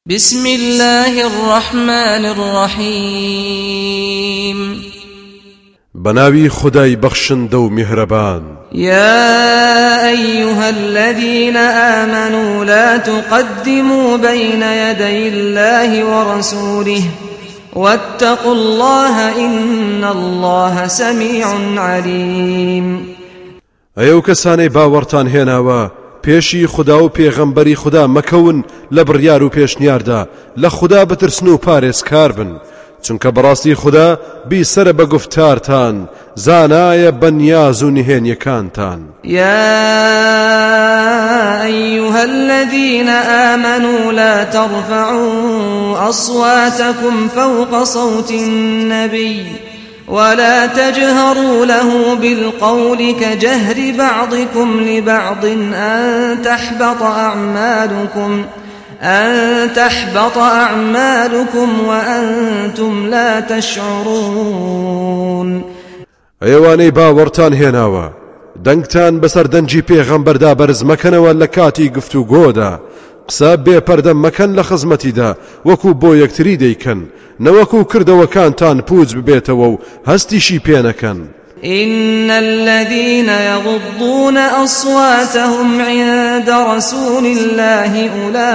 بسم الله الرحمن الرحيم بناوي خداي بخشن دو مهربان يا أيها الذين آمنوا لا تقدموا بين يدي الله ورسوله واتقوا الله إن الله سميع عليم ايو كساني باورتان هناوا پێشی خدا و پێغەمبەری خدا مەکەون لە بڕیار و پێشنیاردا لە خدا بترسن و پارێزکار بن چونکە بەڕاستی خدا بیسەرە بە گفتارتان زانایە بە نیاز و نهێنیەکانتان. يا أيها الذين آمنوا لا ترفعوا أصواتكم فوق صوت النبي ولا تجهروا له بالقول كجهر بعضكم لبعض أن تحبط أعمالكم وأنتم لا تشعرون. ئەوانەی باوەڕتان هێناوە دەنگتان بەسەر دەنجی پێغەمبەردا بەرز مەکەنەوە لە کاتی گفتوگۆدا قسە بێپەردە مەکەن لە خزمەتیدا وەکو بۆ یەکتری دەیکەن نەوەکو کردەوەکانتان پوچ ببێتەوە و هەستیشی پێنەکەن. إن الذين يغضون أصواتهم عند رسول الله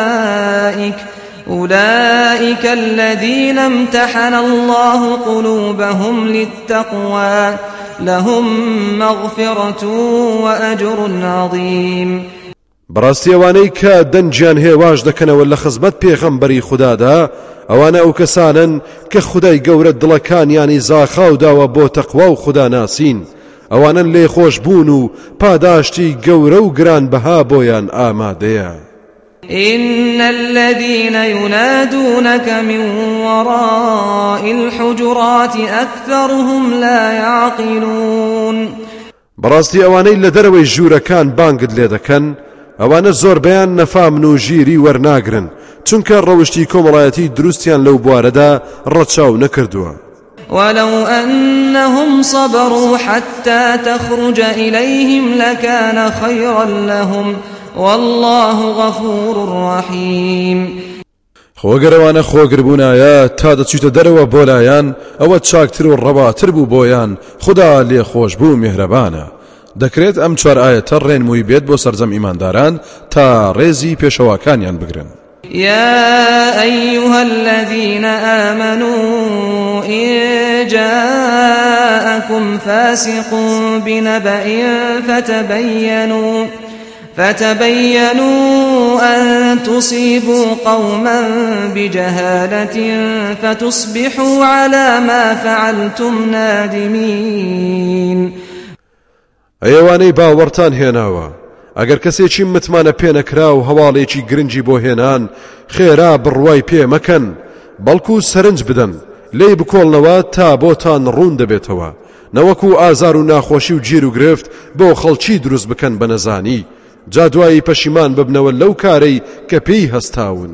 أولئك الذين امتحن الله قلوبهم للتقوى لهم مغفرة وأجر عظيم. بەڕاستی ئەوانەی کە دەنجیان هێواش دەکەنەوە لە خزمەت پێغەمبەری خودادا ئەوانە ئەو کەسانن کە خودای گەورە دڵەکانیانی زاخاو داوە بۆ تەقوا و خوددا ناسین ئەوانن لێ خۆش بوون و پاداشتی گەورە و گرانبەها بۆیان ئامادەیە. إن الذين ينادونك من وراء الحجرات أكثرهم لا يعقلون. بەڕاستی ئەوانەی لە دەرەوەی ژوورەکان بانگت لێ دەکەن ئەوانە زۆربەیان نەفامن و ژیری وەرناگرن چونکە ڕەوشتی کۆمەڵایەتی دروستیان لەو بوارەدا ڕەچاو نەکردووە. ولو أنهم صبروا حتى تخرج إليهم لكان خيرا لهم والله غفور رحيم. خۆگەرەوانە خۆگربوونایە تا دەچیتە دەرەوە بۆ لایەن ئەوە چاکتر و ڕەواتر بوو بۆیان خدا لێ خۆش بوو میهرەبانە. دەکرێت ئەم چوار ئاەتە ڕێنمووی بێت بۆ سەرجەم ئیمانداران تا ڕێزی پێشەواکانیان بگرن. يا أيها الذين آمنوا إن جاءكم فاسق بنبأ فتبينوا أن تصيبوا قوما بجهالة فتصبحوا على ما فعلتم نادمين. ئەوانەی باوەڕتان هێناوە ئەگەر کەسێکی متمانە پێنەکرا و هەواڵێکی گرنگی بۆ هێنان خێرا بڕوای پێ مەکەن بەڵکو سەرنج بدەن لێی بکۆڵنەوە تا بۆتان ڕوون دەبێتەوە نەوەکو ئازار و ناخۆشی و گیر و گرفت بۆ خەڵکی دروست بکەن بە نەزانی جا دوایی پەشیمان ببنەوە لەو کارەی کە پێی هەستاون.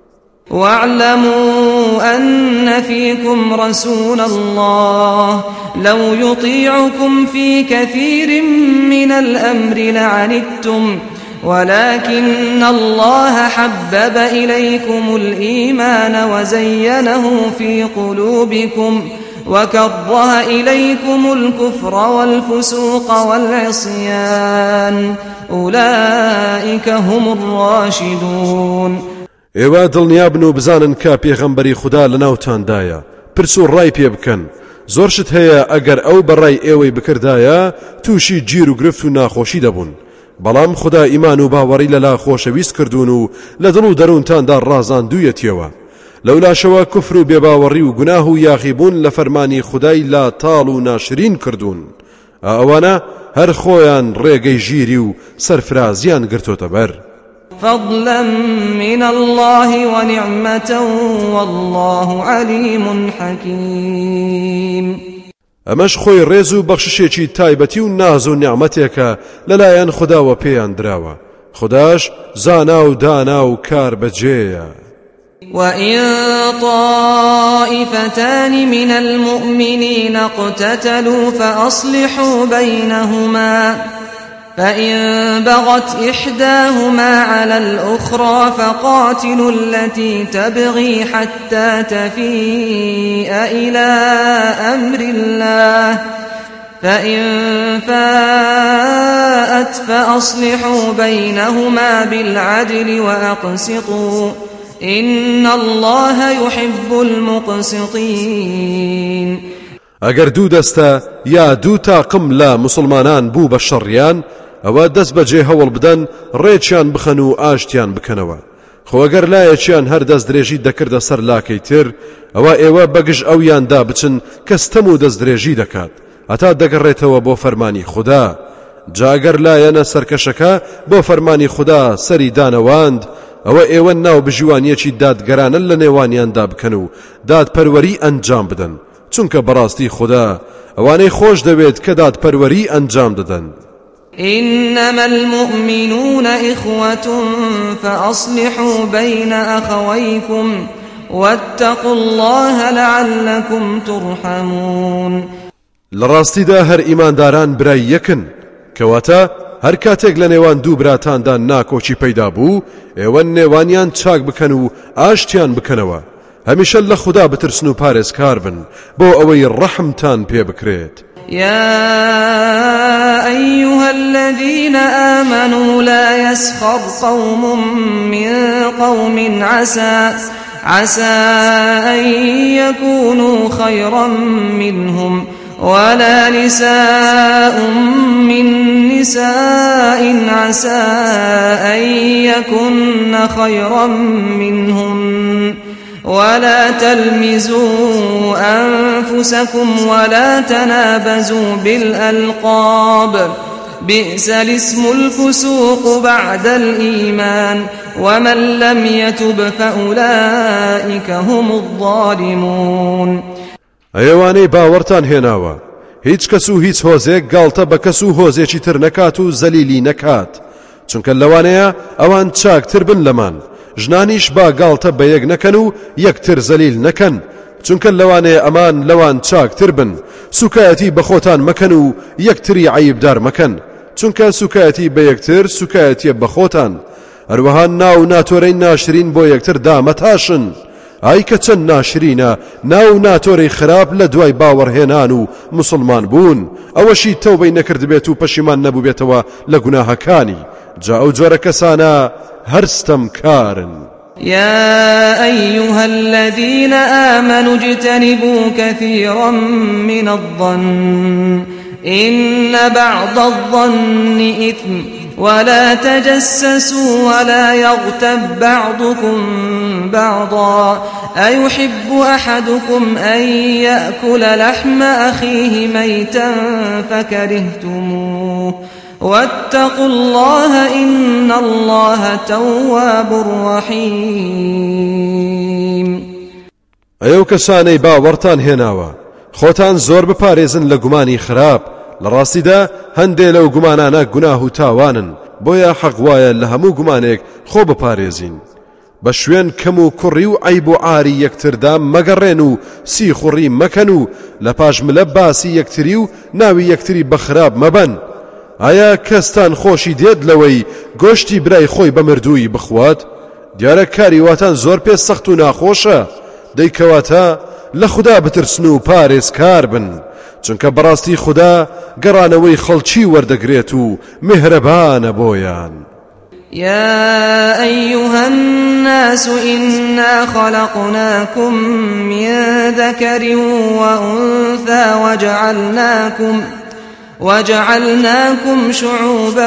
واعلموا أن فيكم رسول الله لو يطيعكم في كثير من الأمر لعنتم ولكن الله حبب إليكم الإيمان وزينه في قلوبكم وكره إليكم الكفر والفسوق والعصيان أولئك هم الراشدون. ئێوە دڵنیابن و بزانن کە پێغەمبەری خوددا لەناوتاندایە پرس و ڕای پێ بکەن زۆرشت هەیە ئەگەر ئەو بەڕای ئێوەی بکردایە تووشی گیر و گرفت و ناخۆشی دەبوون بەڵام خوددا ئیمان و باوەڕی لەلا خۆشەویست کردوون و لە دڵ و دەروونتاندا ڕازاندوویەتیەوە لەولاشەوە کوفر و بێباوەڕی و گوناه و یاخیبوون لە فەرمانی خودای لا تاڵ و ناشرین کردوون ئەوانە هەر خۆیان ڕێگەی ژیری و سەرفرازیان گرتۆتە بەر. فضلا من الله ونعمة والله عليم حكيم. ئەمەش خۆی ڕێز و بەخششێکی تایبەتی و ناز و نیعمەتێکە لەلایەن خودداوە پێیان دراوە خودداش زانا و دانا و کار بەجێیە. وإن طائفتان من المؤمنين اقتتلوا فأصلحوا بينهما فإن بغت إحداهما على الأخرى فقاتلوا التي تبغي حتى تفيء إلى أمر الله فإن فاءت فأصلحوا بينهما بالعدل وأقسطوا إن الله يحب المقسطين. ئەگەر دوو دەستە یا دوو تاقم لە مسلمانان بوو بە شەڕیان ئەوە دەست بەجێ هەوڵ بدەن ڕێکیان بخەن و ئاشتیان بکەنەوە. خۆ ئەگەر لایەکیان هەر دەست درێژی دەکردە سەر لاکەی تر ئەوە ئێوە بەگژ ئەویاندا بچن کە ستەم و دەست درێژی دەکات هەتا دەگەڕێتەوە بۆ فەرمانی خوددا. جا ئەگەر لایەنە سەرکەشەکە بۆ فەرمانی خوددا سەری دانەواند ئەوە ئێوە ناو بژیوانیەکی دادگەرانە لە نێوانیاندا بکەن و دادپەروەری ئەنجام بدەن چونکە بەڕاستی خوددا ئەوانەی خۆش دەوێت کە دادپەروەری ئەنجام دەدەن. إنما المؤمنون إخوة فأصلحوا بين أخويكم واتقوا الله لعلكم ترحمون. لڕاستیدا هەر ئیمانداران برای یەکن کەواتە هەر کاتێک لە نێوان دوو براتاندا ناکۆچی پەیدا بوو ئێوە نێوانیان چاک بکەن و ئاشتیان بکەنەوە. هەمیشە لە خوددا بترسن و پارێزکار بن بۆ ئەوەی ڕەحمتان پێ بکرێت. يا أيها الذين آمنوا لا يسخر قوم من قوم عسى أن يكونوا خيرا منهم ولا نساء من نساء عسى أن يكن خيرا منهن ولا تلمزوا أنفسكم ولا تنابزوا بالألقاب بئس الاسم الفسوق بعد الإيمان ومن لم يتب فأولئك هم الظالمون. ئەوانەی باوەڕتان هێناوە هیچ کەس و هیچ هۆزێک گاڵتە بە کەس و هۆزێکی تر نەکات و زەلیلی نەکات چونکە لەوانەیە ئەوان چاکتر بن لەمان. ژنانیش با گاڵتە بە یەک نەکەن و یەکتر زەلیل نەکەن چونکە لەوانەیە ئەمان لەوان چاکتر بن. سوکایەتی بە خۆتان مەکەن و یەکتری عەیبدار مەکەن چونکە سوکایەتی بە یەکتر سوکایەتیە بە خۆتان. هەروەها ناو ناتۆرەی ناشرین بۆ یەکتر دامەتاشن. ئای کە چەند ناشرینە ناو ناتۆرەی خراپ لە دوای باوەڕهێنان و مسلمان بوون ئەوەشی تەوبەی نەکرد بێت و پەشیمان نەبوو بێتەوە لە گوناهەکانی. جا ئەو جۆرە کەسانە هەرستەم کارن. يا أيها الذين آمنوا اجتنبوا كثيرا من الظن إن بعض الظن إثم ولا تجسسوا ولا يغتب بعضكم بعضا أيحب أحدكم أن يأكل لحم أخيه ميتا فكرهتموه واتقوا الله إن الله تواب رحيم. ئەو کەسانەی باوەڕتان هێناوە خۆتان زۆر بپارێزن لە گومانی خراپ. لە ڕاستیدا هەندێک لەو گومانانە گوناه و تاوانن بۆیە حەق وایە لە هەموو گومانێک خۆ بپارێزین. بە شوێن کەم و کوڕی و عیب و عاری یەکتردا مەگەڕێن و سی خوڕی مەکەن و لە پاشملە باسی یەکتری و ناوی یەکتری بە خراپ مەبەن. ئایا کەستان خۆشی دێت لەوەی گۆشتی برای خۆی بە مردووی بخوات؟ دیارە کاری واتان زۆر پێ سەخت و ناخۆشە. دەیکەواتە لە خوددا بترسن و پارێزکار بن چونکە بەڕاستی خوددا گەڕانەوەی خەڵکی وەردەگرێت و میهرەبانە بۆیان. يا أيها الناس إنا خلقناكم من ذكر وأنثى وجعلناكم شعوبا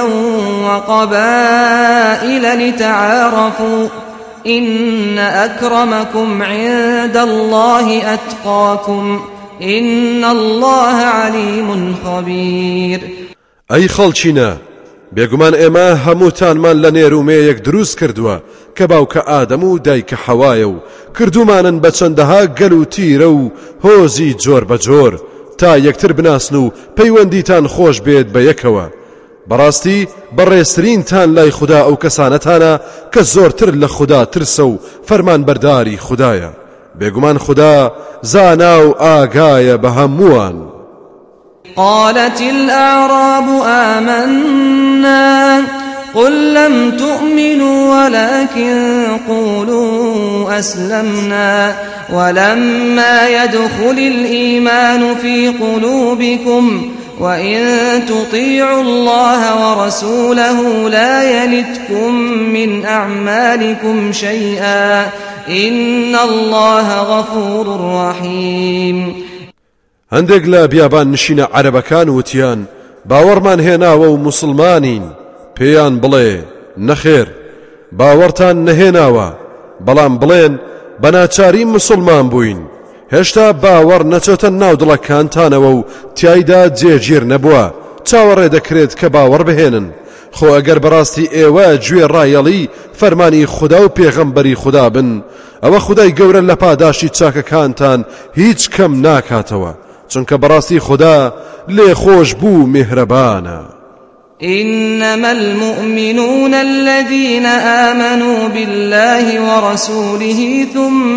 وقبائل لتعارفوا إن أكرمكم عند الله أتقاكم إن الله عليم خبير. أي خەڵچینە بێگومان ئێمە هەمووتانمان لە نێرومەیەک دروست کردووە کە باوکە ئادەم و دایکە حەوایە و کردومانن بە چەندەها گەل و تیرە و هۆزی جۆر بە جۆر تا یەکتر بناسن و پەیوەندیتان خۆش بێت بە یەکەوە. بەڕاستی بەڕێزترینتان لای خوددا ئەو کەسانەتانە کە زۆرتر لە خوددا ترسە و فەرمان بەرداری خوددایە. بێگومان خوددا زانا و ئاگایە بە هەمووان. قالت الأعراب آمنا أسلمنا قل لم تؤمنوا ولكن قولوا أسلمنا ولما يدخل الإيمان في قلوبكم وإن تطيعوا الله ورسوله لا يلتكم من أعمالكم شيئا إن الله غفور رحيم. هەندێک لە بیابان نشینە عەرەبەکان وتیان باوەڕمان هێناوە و موسڵمانین. پێیان بڵێ نەخێر باوەڕتان نەهێناوە بەڵام بڵێن بەناچاری موسڵمان بووین. هێشتا باوەڕ نەچۆتە ناو دڵەکانتانەوە و تیایدا جێگیر نەبووە چاوەڕێ دەکرێت کە باوەڕ بهێنن. خۆ ئەگەر بەڕاستی ئێوە گوێ ڕایەڵی فەرمانی خوددا و پێغەمبەری خوددا بن ئەوە خودای گەورە لە پاداشی چاکەکانتان هیچ کەم ناکاتەوە چونکە بەڕاستی خوددا لێ خۆش بوو میهرەبانە. إنما المؤمنون الذين آمنوا بالله ورسوله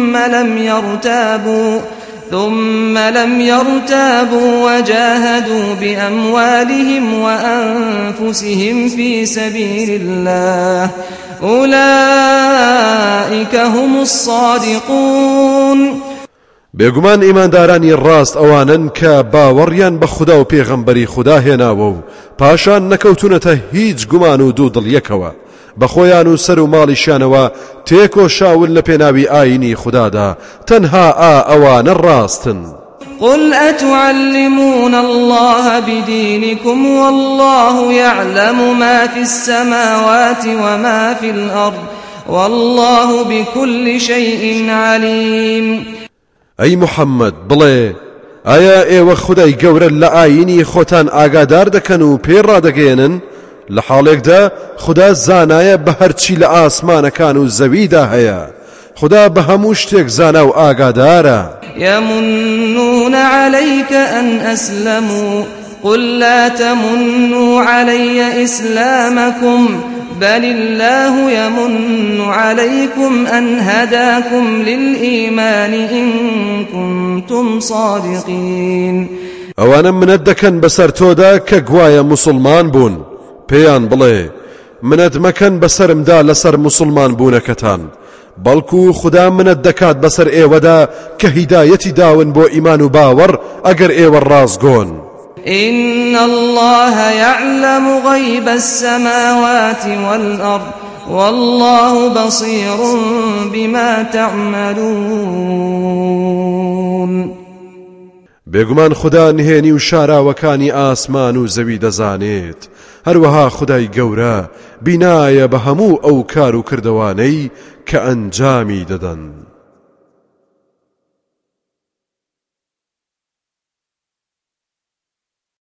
ثم لم يرتابوا وجاهدوا بأموالهم وأنفسهم في سبيل الله أولئك هم الصادقون. بێگومان ئیماندارانی ڕاست ئەوانن کە باوەڕیان بە خوددا و پێغەمبەری خوددا هێناوە و پاشان نەکەوتونەتە هیچ گومان و دوو دڵیەکەوە بە خۆیان و سەر و ماڵیشانەوە تێکۆ شاول لە پێناوی ئاینی خوددادا تەنها ئەوانە ڕاستن. قل أتعلمون الله بدينكم والله يعلم ما في السماوات وما في الأرض والله بكل شيء عليم. ئەی محەممەد بڵێ ئایا ئێوە خودای گەورە لە ئاینی خۆتان ئاگادار دەکەن و پێڕادەگەێنن لە حاڵێکدا خوددا زانایە بە هەرچی لە ئاسمانەکان و زەویدا هەیە خوددا بە هەموو شتێک زانا و ئاگادارە. يمنون عليك أن أسلموا قل لا تمنوا علي إسلامكم بل الله يمن عليكم أن هداكم للإيمان إن كنتم صادقين. ئەوانە منەت دەکەن بەسەر تۆدا کە گوایە موسڵمان بوون پێیان بڵێ منەت مەکەن بەسەرمدا لەسەر موسڵمان بوونەکەتان بەڵکو خوددا منەت دەکات بەسەر ئێوەدا کە هیدایەتی داون بۆ ئیمان و باوەڕ ئەگەر ئێوە ڕاستگۆن. إن الله يعلم غيب السماوات والأرض والله بصير بما تعملون. بێگومان خوددا نهێنی و شاراوەکانی ئاسمان و زەوی دەزانێت هەروەها خودای گەورە بینایە بە هەموو ئەو کار و کردەوانەی کە ئەنجامی دەدەن.